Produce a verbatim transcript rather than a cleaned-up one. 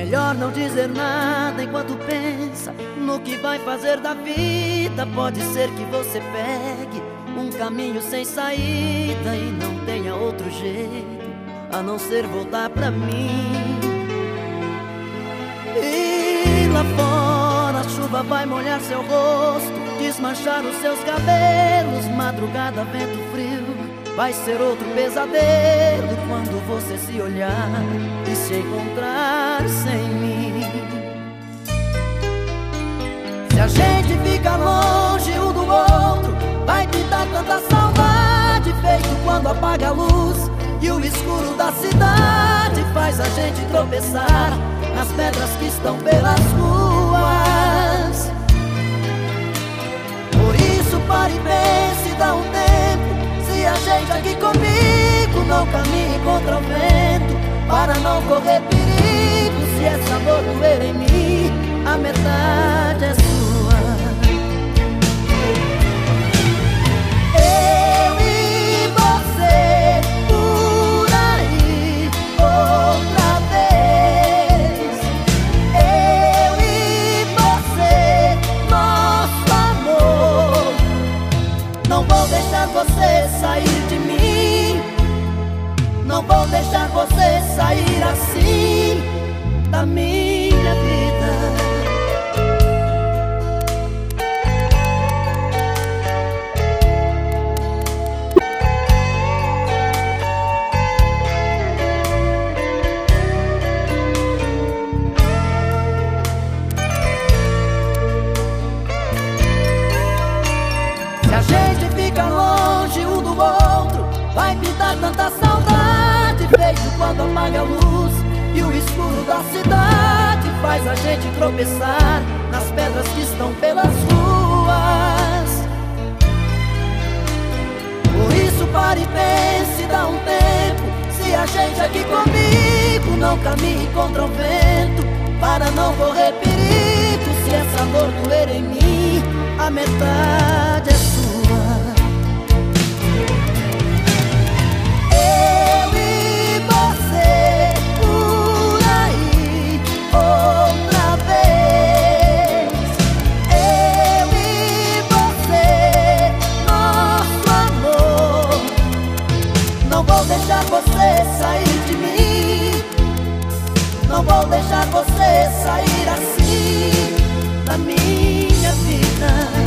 melhor não dizer nada enquanto pensa no que vai fazer da vida. Pode ser que você pegue um caminho sem saída e não tenha outro jeito a não ser voltar pra mim. E lá fora a chuva vai molhar seu rosto, desmanchar os seus cabelos. Madrugada, vento frio, vai ser outro pesadelo quando você se olhar e se encontrar sem mim. Se a gente fica longe um do outro, vai pintar tanta saudade, feito quando apaga a luz e o escuro da cidade faz a gente tropeçar nas pedras que estão pelas ruas. Por isso pare e pense, dá um tempo. Se a gente aqui comigo não caminhe contra o vento, para não correr perigo. Se essa dor doer em mim, a metade é sua. Eu e você por aí outra vez. Eu e você, nosso amor. Não vou deixar você sair de mim. Não vou deixar você sair assim da minha vida. Se a gente fica longe um do outro, vai me dar tanta saudade, feito quando apaga a luz e o escuro da cidade faz a gente tropeçar nas pedras que estão pelas ruas. Por isso pare e pense, dá um tempo. Se a gente aqui comigo não caminhe contra o vento, para não correr perigo. Se essa dor doer em mim, a metade é sua. Não vou deixar você sair de mim. Não vou deixar você sair assim da minha vida.